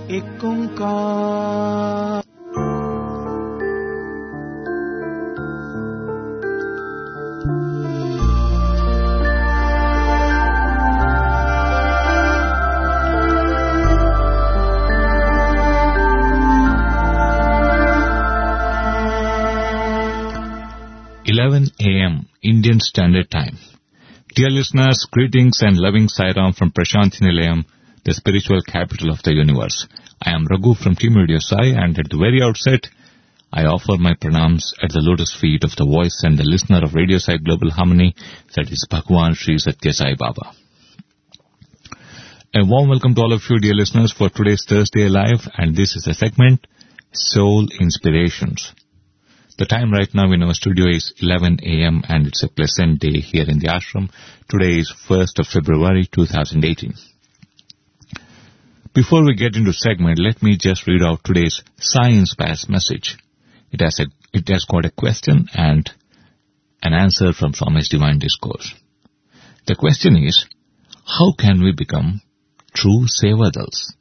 एक ओंकार। a.m. Indian Standard Time. Dear listeners, greetings and loving Sairam from Prashanthi Nilayam, the spiritual capital of the universe. I am Raghu from Team Radio Sai, and at the very outset, I offer my pranams at the lotus feet of the voice and the listener of Radio Sai Global Harmony, that is Bhagwan Sri Satya Sai Baba. A warm welcome to all of you, dear listeners, for today's Thursday Live, and this is the segment Soul Inspirations. The time right now in our studio is 11 a.m. and it's a pleasant day here in the ashram. Today is 1st of February 2018. Before we get into segment, let me just read out today's Science-Based message. It has got a question and an answer from Swami's Divine Discourse. The question is, how can we become true Sevadals?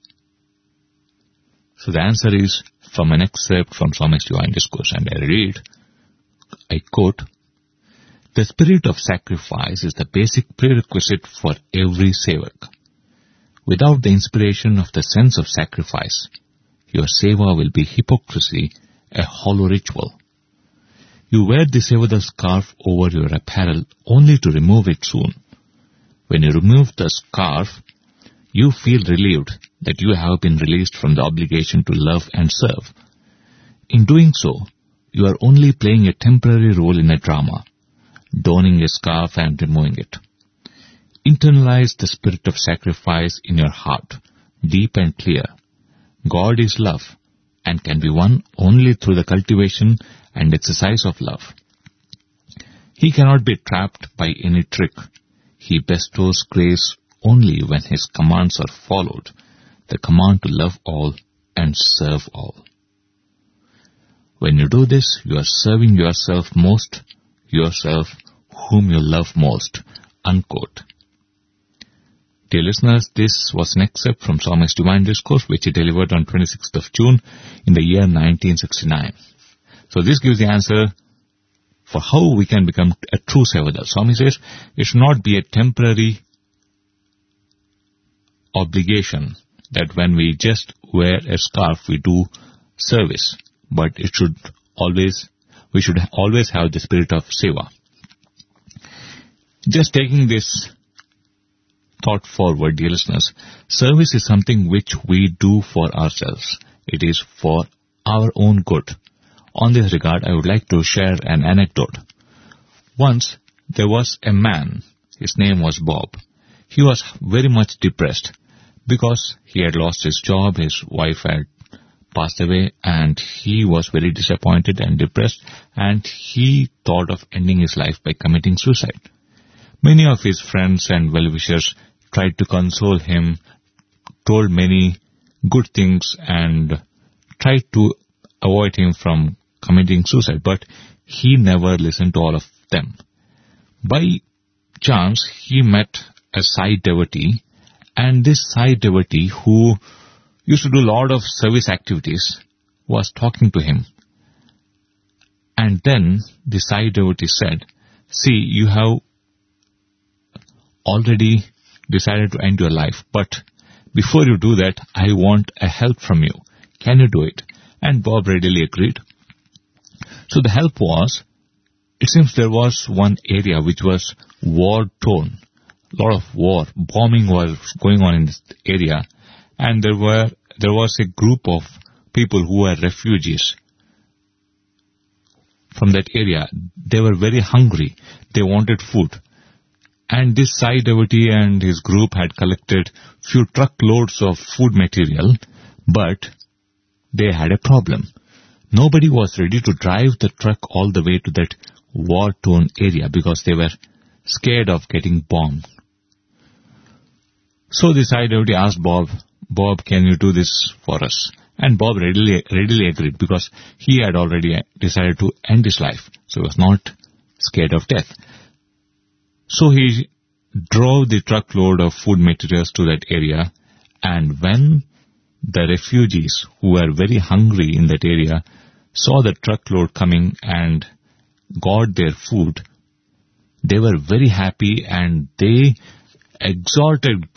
So the answer is from an excerpt from Swami's Divine Discourse, and I quote, "The spirit of sacrifice is the basic prerequisite for every sevak. Without the inspiration of the sense of sacrifice, your seva will be hypocrisy, a hollow ritual. You wear the sevadal scarf over your apparel only to remove it soon. When you remove the scarf, you feel relieved that you have been released from the obligation to love and serve. In doing so, you are only playing a temporary role in a drama, donning a scarf and removing it. Internalize the spirit of sacrifice in your heart, deep and clear. God is love and can be won only through the cultivation and exercise of love. He cannot be trapped by any trick. He bestows grace only when his commands are followed, the command to love all and serve all. When you do this, you are serving yourself whom you love most." Unquote. Dear listeners, this was an excerpt from Swami's Divine Discourse, which he delivered on 26th of June in the year 1969. So this gives the answer for how we can become a true Sevadal. Swami says it should not be a temporary obligation that when we just wear a scarf we do service, but we should always have the spirit of seva. Just taking this thought forward, dear listeners, service is something which we do for ourselves. It is for our own good. On this regard, I would like to share an anecdote. Once there was a man. His name was Bob. He was very much depressed because he had lost his job, his wife had passed away, and he was very disappointed and depressed, and he thought of ending his life by committing suicide. Many of his friends and well-wishers tried to console him, told many good things, and tried to avoid him from committing suicide, but he never listened to all of them. By chance, he met a Sai devotee, and this Sai devotee, who used to do a lot of service activities, was talking to him. And then the Sai devotee said, "See, you have already decided to end your life, but before you do that, I want a help from you. Can you do it?" And Bob readily agreed. So the help was, it seems there was one area which was war-torn. A lot of war, bombing was going on in this area, and there was a group of people who were refugees from that area. They were very hungry. They wanted food. And this Sai devotee and his group had collected few truckloads of food material, but they had a problem. Nobody was ready to drive the truck all the way to that war-torn area because they were scared of getting bombed. So the Sai devotee asked Bob, "Can you do this for us?" And Bob readily agreed because he had already decided to end his life. So he was not scared of death. So he drove the truckload of food materials to that area, and when the refugees who were very hungry in that area saw the truckload coming and got their food, they were very happy and they exalted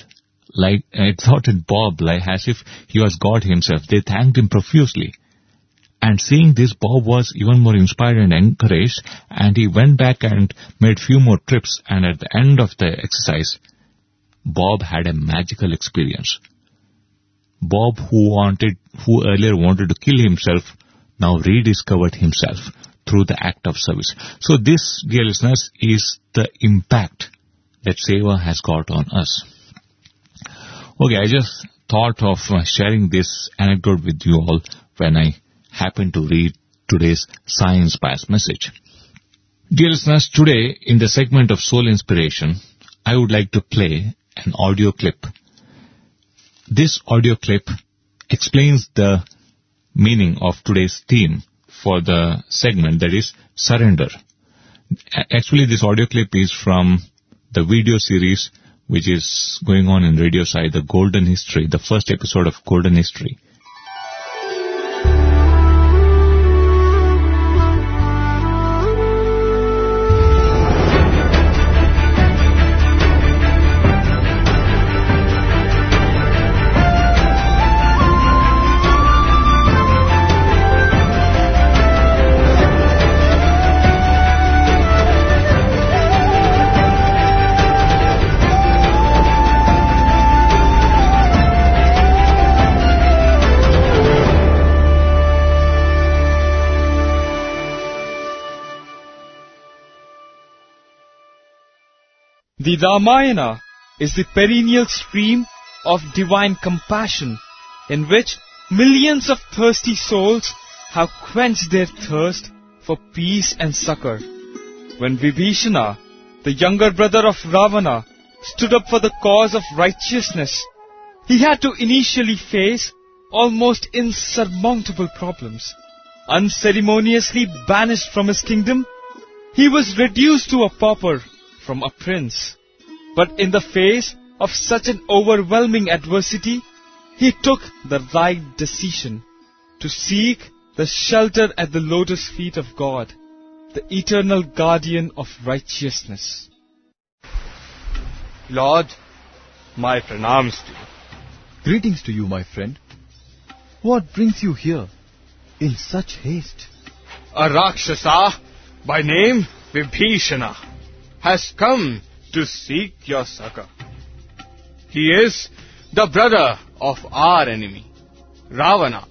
Bob like as if he was God himself. They thanked him profusely. And seeing this, Bob was even more inspired and encouraged, and he went back and made few more trips, and at the end of the exercise, Bob had a magical experience. Bob, who earlier wanted to kill himself, now rediscovered himself through the act of service. So this, dear listeners, is the impact that Seva has got on us. Okay, I just thought of sharing this anecdote with you all when I happened to read today's Science Pass message. Dear listeners, today in the segment of Soul Inspiration, I would like to play an audio clip. This audio clip explains the meaning of today's theme for the segment, that is surrender. Actually, this audio clip is from the video series which is going on in Radio Sai, the Golden History, the first episode of Golden History. The Ramayana is the perennial stream of divine compassion in which millions of thirsty souls have quenched their thirst for peace and succor. When Vibhishana, the younger brother of Ravana, stood up for the cause of righteousness, he had to initially face almost insurmountable problems. Unceremoniously banished from his kingdom, he was reduced to a pauper from a prince. But in the face of such an overwhelming adversity, he took the right decision to seek the shelter at the lotus feet of God, the eternal guardian of righteousness. Lord, my pranams to you. Greetings to you, my friend. What brings you here in such haste? A Rakshasa by name Vibhishana has come to seek your succor. He is the brother of our enemy, Ravana.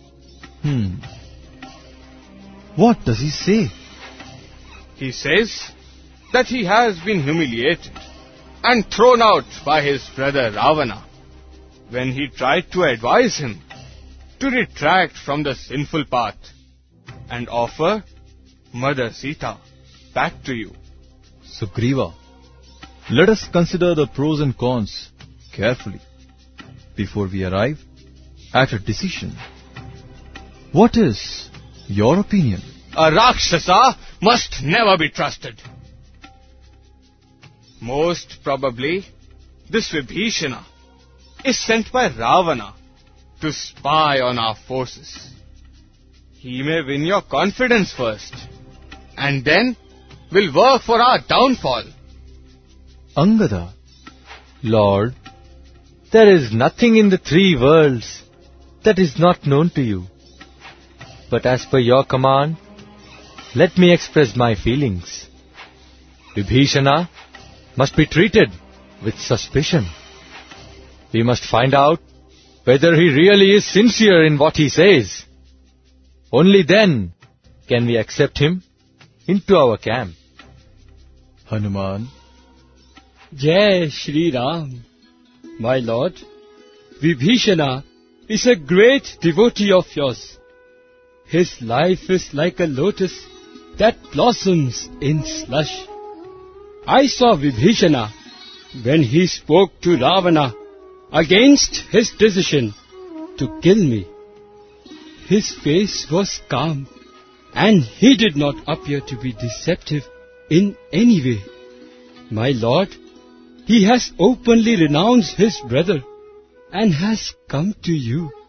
What does he say? He says that he has been humiliated and thrown out by his brother Ravana when he tried to advise him to retract from the sinful path and offer Mother Sita back to you. Sugriva, let us consider the pros and cons carefully before we arrive at a decision. What is your opinion? A Rakshasa must never be trusted. Most probably, this Vibhishana is sent by Ravana to spy on our forces. He may win your confidence first, and then will work for our downfall. Angada, Lord, there is nothing in the three worlds that is not known to you. But as per your command, let me express my feelings. Vibhishana must be treated with suspicion. We must find out whether he really is sincere in what he says. Only then can we accept him into our camp. Hanuman, Jai Shri Ram. My lord, Vibhishana is a great devotee of yours. His life is like a lotus that blossoms in slush. I saw Vibhishana when he spoke to Ravana against his decision to kill me. His face was calm, and he did not appear to be deceptive in any way. My lord, he has openly renounced his brother and has come to you.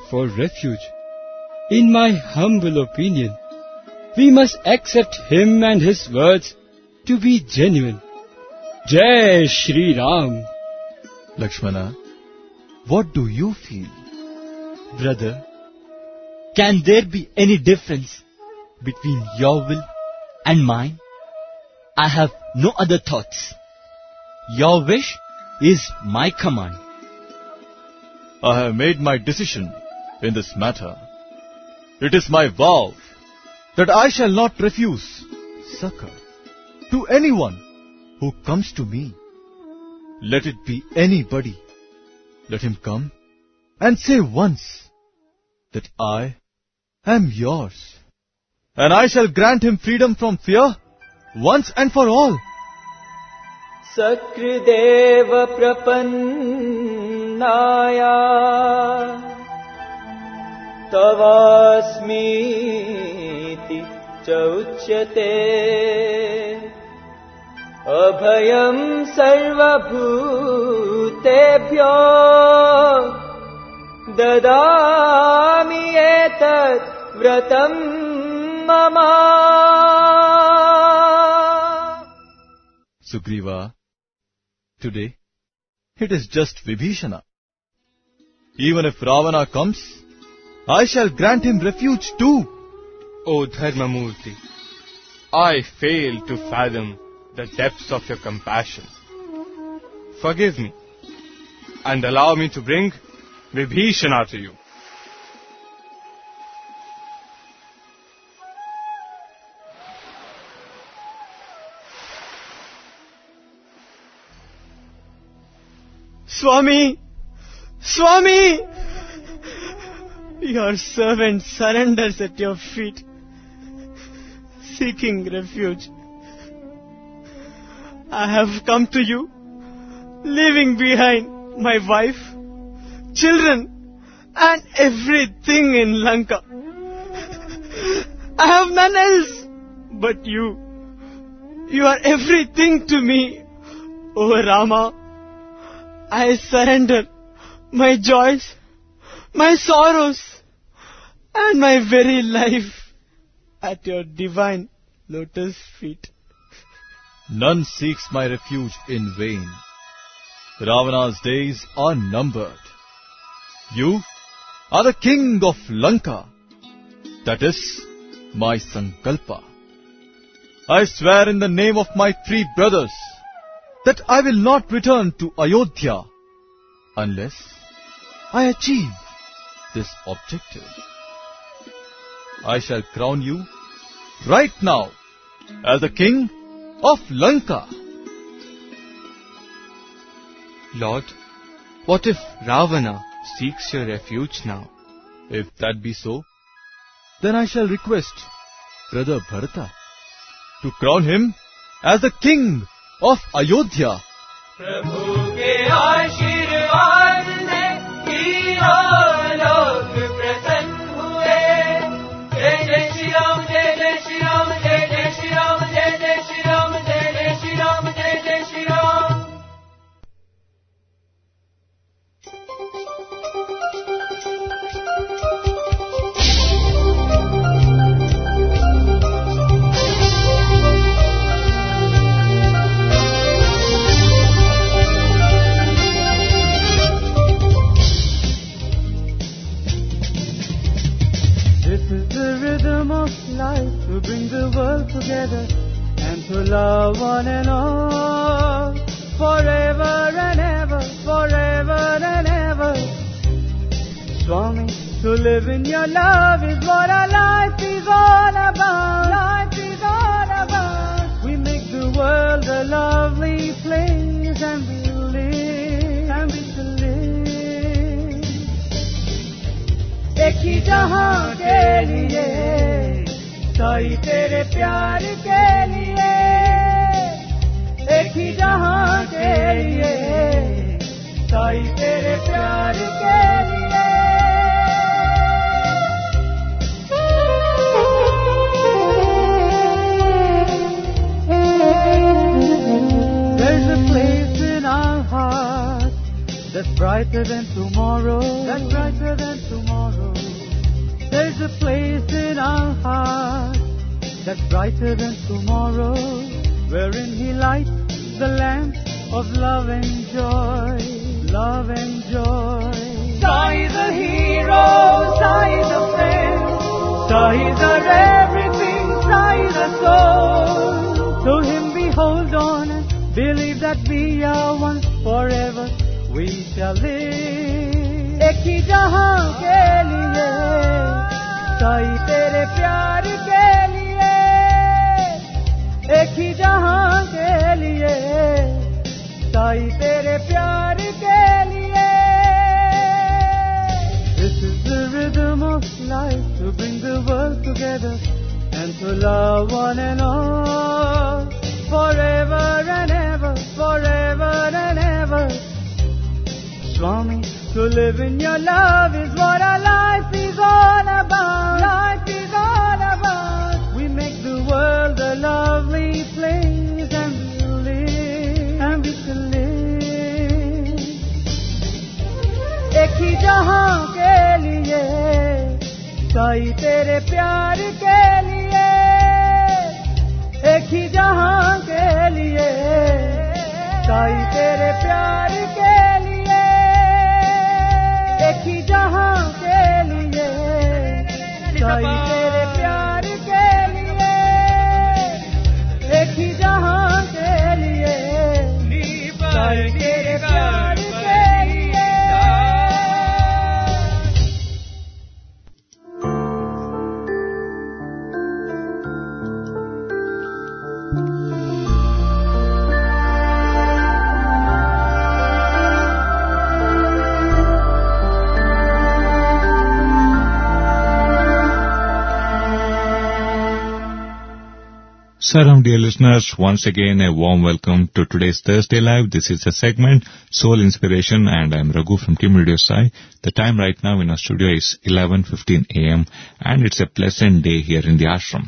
for refuge. In my humble opinion, we must accept him and his words to be genuine. Jai Shri Ram. Lakshmana, what do you feel? Brother, can there be any difference between your will and mine? I have no other thoughts. Your wish is my command. I have made my decision in this matter. It is my vow that I shall not refuse succor to anyone who comes to me. Let it be anybody. Let him come and say once that I am yours. And I shall grant him freedom from fear once and for all. Sakridev prapannaya tavasmiti chauchyate abhayam sarvabhutebhyo dadami etat vratam mama. Sugriva, today it is just Vibhishana. Even if Ravana comes, I shall grant him refuge too. O Dharmamurti, I fail to fathom the depths of your compassion. Forgive me and allow me to bring Vibhishana to you. Swami! Swami! Your servant surrenders at your feet, seeking refuge. I have come to you, leaving behind my wife, children, and everything in Lanka. I have none else but you. You are everything to me, O Rama. I surrender my joys, my sorrows, and my very life at your divine lotus feet. None seeks my refuge in vain. Ravana's days are numbered. You are the king of Lanka. That is my sankalpa. I swear in the name of my 3 brothers that I will not return to Ayodhya unless I achieve this objective. I shall crown you right now as the king of Lanka. Lord, what if Ravana seeks your refuge now? If that be so, then I shall request brother Bharata to crown him as the king of Ayodhya. Prabhu ke आशीर्वाद से तीनों लोग प्रसन्न हुए. जय जय श्री राम, जय जय श्री राम, जय जय श्री राम, जय जय श्री राम, जय जय श्री राम, जय जय Shri Ram. Life to bring the world together and to love one and all forever and ever, forever and ever. Swami, to live in your love is what our life is all about. Life is all about. We make the world a lovely place and we live, and we shall live. एक ही जहाँ के लिए साई तेरे प्यार के लिए, एक ही जहाँ के लिए साई तेरे प्यार के लिए. There's a place in our heart that's brighter than tomorrow, that's brighter than tomorrow. a place in our heart that's brighter than tomorrow, wherein He lights the lamps of love and joy, love and joy. Sai is a hero, Sai is a friend, Sai is our everything, Sai is a soul. To Him we hold on and believe that we are one, forever we shall live. एक ही जहां के लिए, साई तेरे प्यार के लिए, एक ही जहां के लिए, साई तेरे प्यार के लिए. This is the rhythm of life, to bring the world together and to love one and all, forever and ever, forever and ever. Swami, to live in your love is what our life is all about. Life is all about. We make the world a lovely place, and we'll live, and we shall live. एक ही जहां के लिए, साई तेरे प्यार के लिए, एक ही जहां के लिए, साई तेरे प्यार के लिए, एक ही जहां के लिए, साई तेरे प्यार के लिए, एक ही जहां के लिए, साई तेरे प्यार के लिए. Salam, dear listeners, once again a warm welcome to today's Thursday Live. This is a segment, Soul Inspiration, and I'm Raghu from Team Radio Sai. The time right now in our studio is 11:15 a.m. and it's a pleasant day here in the ashram.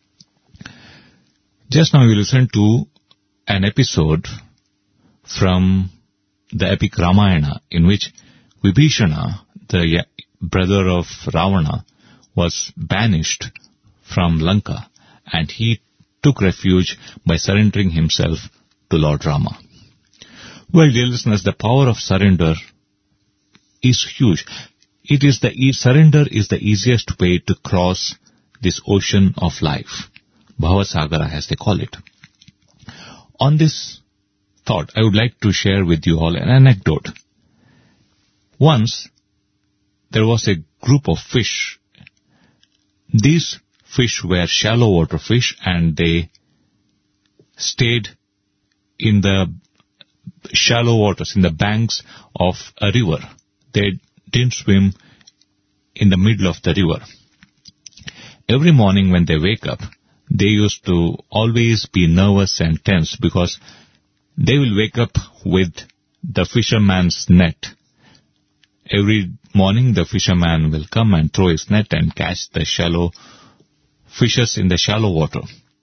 Just now you listened to an episode from the epic Ramayana in which Vibhishana, the brother of Ravana, was banished from Lanka, and he took refuge by surrendering himself to Lord Rama. Well, dear listeners, the power of surrender is huge. Surrender is the easiest way to cross this ocean of life, Bhavasagara as they call it. On this thought, I would like to share with you all an anecdote. Once, there was a group of fish. These fish were shallow water fish, and they stayed in the shallow waters, in the banks of a river. They didn't swim in the middle of the river. Every morning when they wake up, they used to always be nervous and tense because they will wake up with the fisherman's net. Every morning the fisherman will come and throw his net and catch the shallow fishes in the shallow water.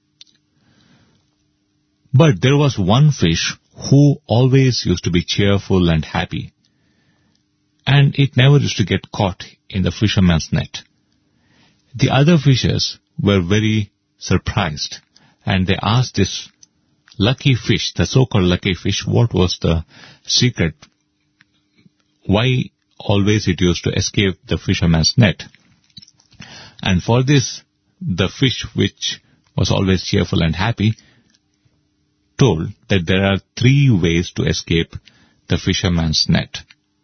But there was one fish who always used to be cheerful and happy, and it never used to get caught in the fisherman's net. The other fishes were very surprised, and they asked this lucky fish, the so-called lucky fish, what was the secret, why always it used to escape the fisherman's net. And for this, the fish, which was always cheerful and happy, told that there are 3 ways to escape the fisherman's net.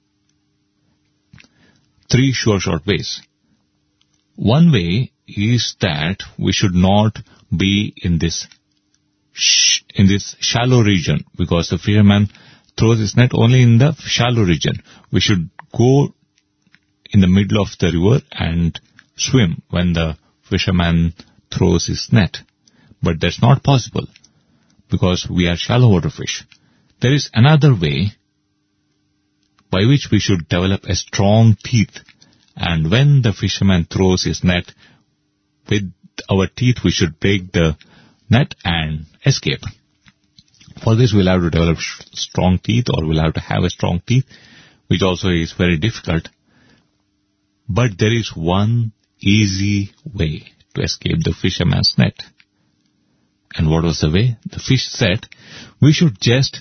3 short ways. One way is that we should not be in this shallow region, because the fisherman throws his net only in the shallow region. We should go in the middle of the river and swim when the fisherman throws his net. But that's not possible, because we are shallow water fish. There is another way by which we should develop a strong teeth, and when the fisherman throws his net, with our teeth we should break the net and escape. For this we'll have to develop strong teeth, or we'll have to have a strong teeth, which also is very difficult. But there is one easy way to escape the fisherman's net. And what was the way? The fish said, we should just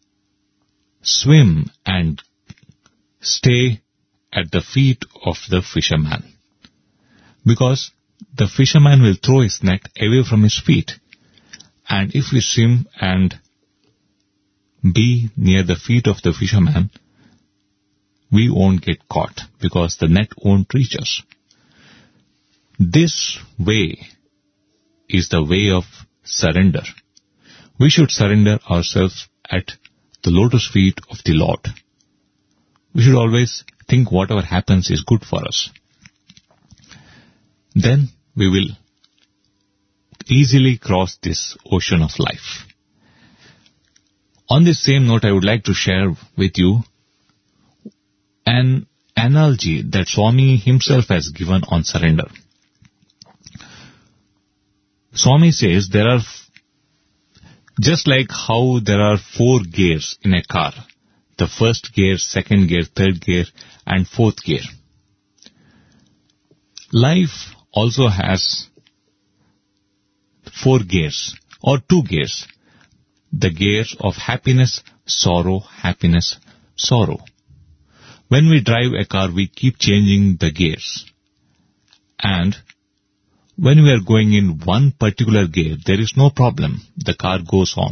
swim and stay at the feet of the fisherman. Because the fisherman will throw his net away from his feet. And if we swim and be near the feet of the fisherman, we won't get caught because the net won't reach us. This way is the way of surrender. We should surrender ourselves at the lotus feet of the Lord. We should always think whatever happens is good for us. Then we will easily cross this ocean of life. On this same note, I would like to share with you an analogy that Swami himself has given on surrender. Swami says there are, just like how there are 4 gears in a car, the first gear, second gear, third gear, and fourth gear. Life also has 4 gears, or 2 gears. The gears of happiness, sorrow, happiness, sorrow. When we drive a car, we keep changing the gears. And when we are going in one particular gear, there is no problem. The car goes on.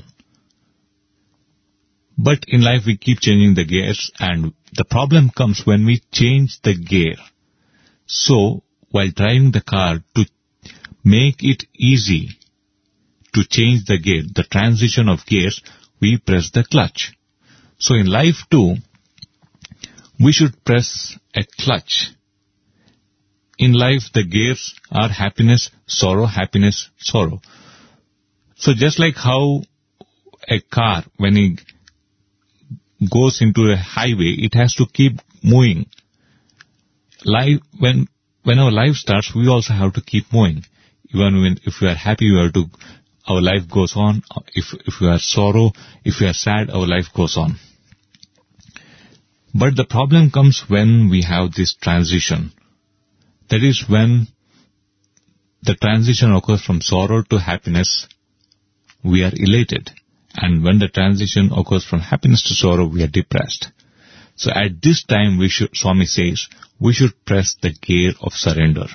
But in life, we keep changing the gears, and the problem comes when we change the gear. So, while driving the car, to make it easy to change the gear, the transition of gears, we press the clutch. So in life too, we should press a clutch. In life, the gears are happiness, sorrow, happiness, sorrow. So just like how a car, when it goes into a highway, it has to keep moving. Life, when our life starts, we also have to keep moving. Even if we are happy, our life goes on. If we are sorrow, if we are sad, our life goes on. But the problem comes when we have this transition. That is when the transition occurs from sorrow to happiness, we are elated. And when the transition occurs from happiness to sorrow, we are depressed. So at this time, Swami says, we should press the gear of surrender.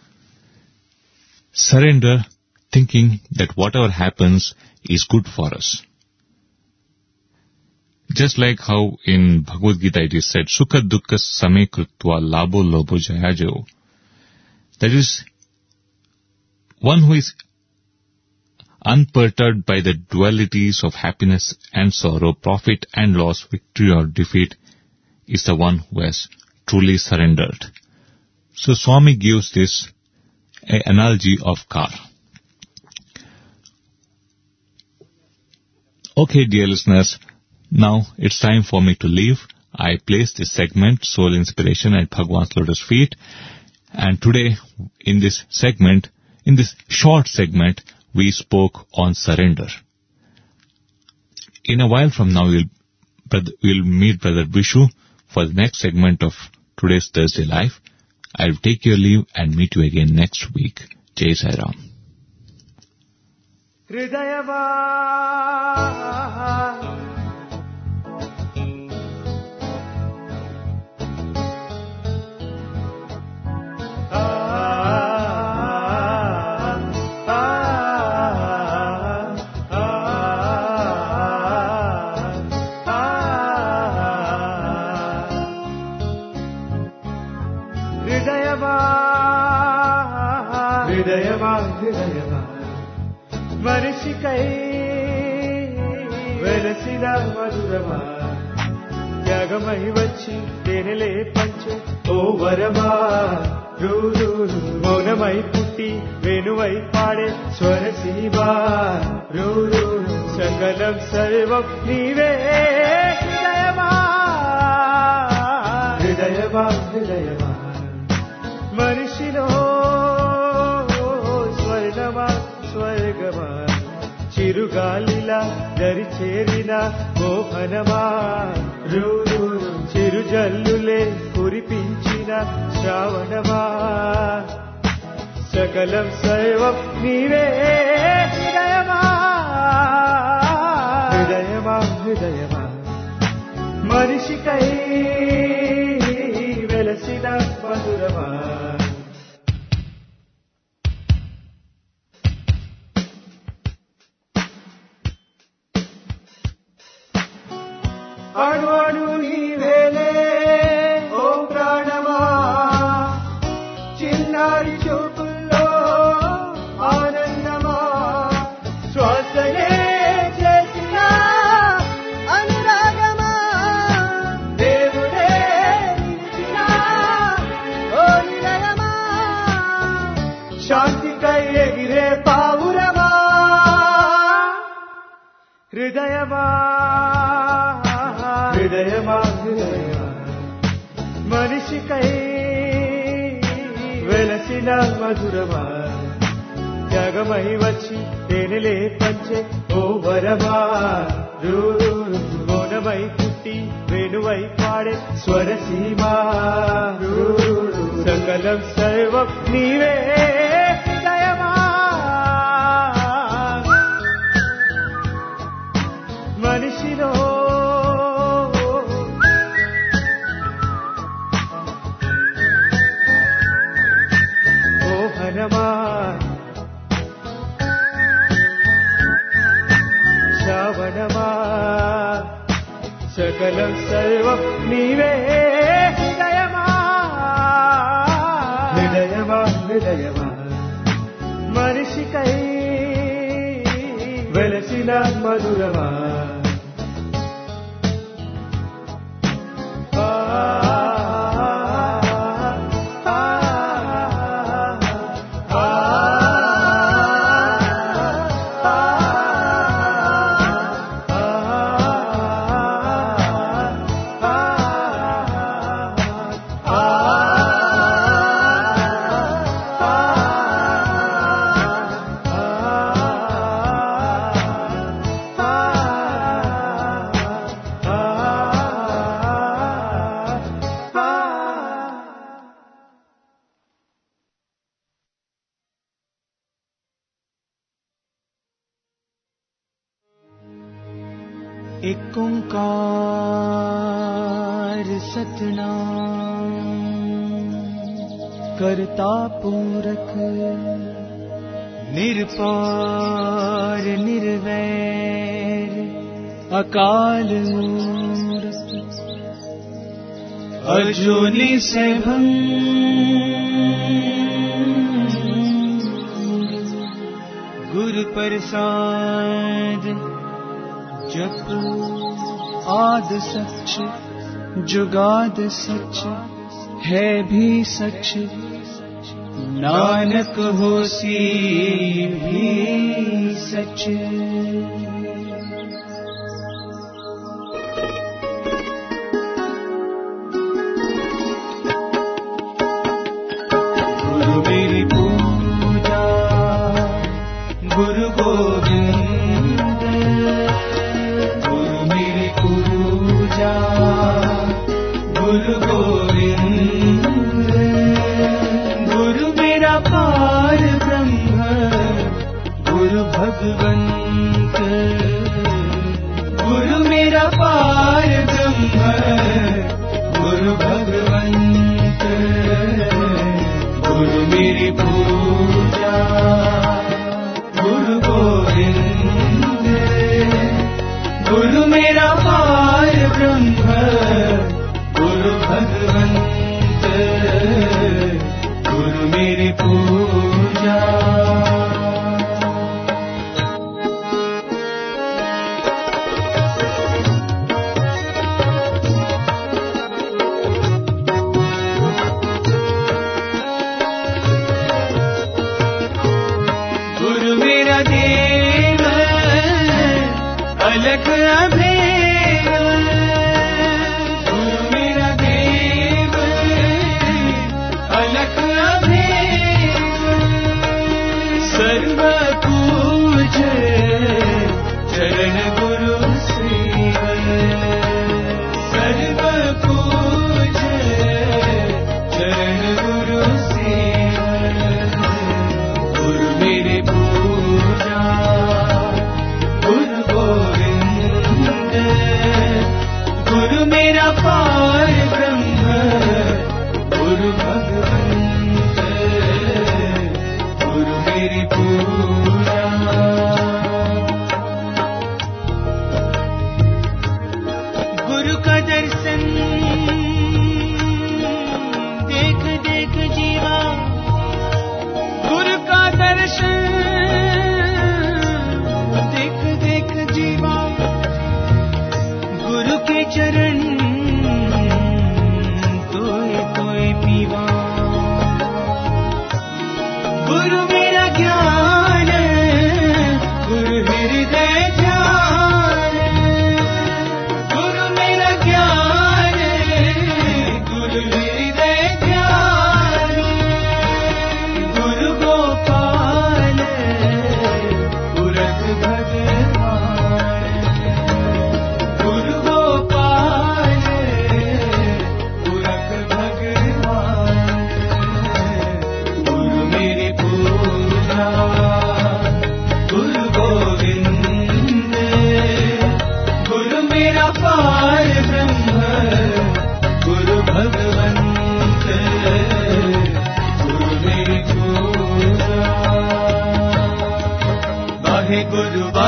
Surrender, thinking that whatever happens is good for us. Just like how in Bhagavad Gita it is said, Sukha dukkha same krutva labo lobo jayajo. That is, one who is unperturbed by the dualities of happiness and sorrow, profit and loss, victory or defeat, is the one who has truly surrendered. So Swami gives this analogy of car. Okay, dear listeners, now it's time for me to leave. I place this segment, Soul Inspiration, at Bhagwan's Lotus Feet. And today, in this segment, in this short segment, we spoke on surrender. In a while from now, we'll meet Brother Vishu for the next segment of today's Thursday Life. I'll take your leave and meet you again next week. Jai Sai Ram. మనిషికై వెలసిన మధురమా త్యాగమై వచ్చి తేనెలే పంచు ఓ వరమా రూరు మౌనమై పుట్టి వేణువై పాడే స్వరసీమా రూరు సకలం సర్వం నీవే హృదయమా హృదయమా హృదయమా మనిషిలో స్వర్ణమా స్వర్గమా చిరుగాలిలా దరి చేరిన మోహనమా చిరుజల్లులే కురిపించిన శ్రావణమా సకలం సర్వం నీవే హృదయమా హృదయమా హృదయమా మనిషికై వెలసిన మధురమా అణు అణు నీవేలే ఓ ప్రాణమా చిన్నారి చూపుల్లో ఆనందమా శ్వాసనే చేసిన అనురాగమా దేవుడే నిలిచిన ఓ నిలయమా శాంతికై ఎగిరే పావురమా హృదయమా హృదయమా హృదయమా మనిషికై వెలసిన మధురమా త్యాగమై వచ్చి తేనెలే పంచే ఓ వరమా మౌనమై పుట్టి వేణువై పాడే స్వరసీమా సకలం సర్వం నీవే హృదయమా మనిషిలో శ్రావణమా సకలం సర్వం నీవే హృదయమా హృదయమా హృదయమా మనిషికై వెలసిన మధురమా एक ओंकार सतनाम करता पूरक निरपार निर्वैर अकाल मूरत अजूनी सैभं गुरु प्रसाद जप आद सच जुगाद सच है भी सच नानक होसी भी सच। गुरु मेरी पूजा गुरु गोविंद गुरु गोविंद गुरु मेरा पार ब्रह्म गुरु भगवंत गुरु मेरा पार ब्रह्म गुरु भगवंत गुरु मेरी पूजा गुरु गोविंद गुरु मेरा पार ब्रह्म गुरु भगवंत गुरु मेरी पूजा। गुरु मेरा देव अलग अभेद गुरु मेरा देव अलग अभेद सर्व पूज चरण गुरु सेव सर्व पूज चरण गुरु सेव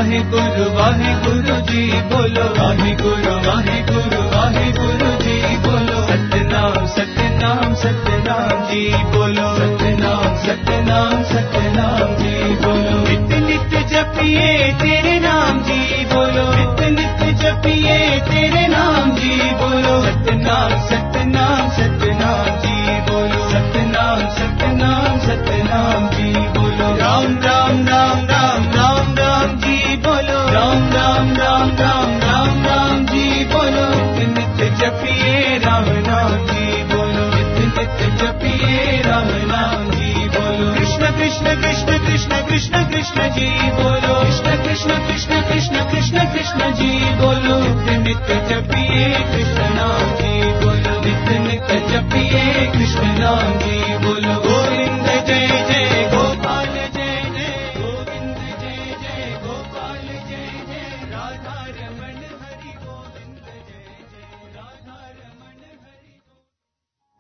वाहेगुरु वाहेगुरु जी बोलो, वाहेगुरु वाहेगुरु वाहेगुरु जी बोलो, सतनाम सतनाम सतनाम जी बोलो, सतनाम सतनाम सतनाम जी बोलो, नित्य नित्य जपिए तेरे नाम जी बोलो, नित्य नित्य जपिए तेरे नाम जी बोलो, सतनाम सतनाम सतनाम जी बोलो, सतनाम सतनाम सतनाम जी बोलो, राम राम राम राम राम राम जी बोलो, राम राम राम राम राम राम जी बोलो, नित्य नित्य जपिए राम नाम जी बोलो, नित्य नित्य जपिए राम नाम जी बोलो, कृष्ण कृष्ण कृष्ण कृष्ण कृष्ण कृष्ण जी बोलो, कृष्ण कृष्ण कृष्ण कृष्ण कृष्ण कृष्ण जी बोलो,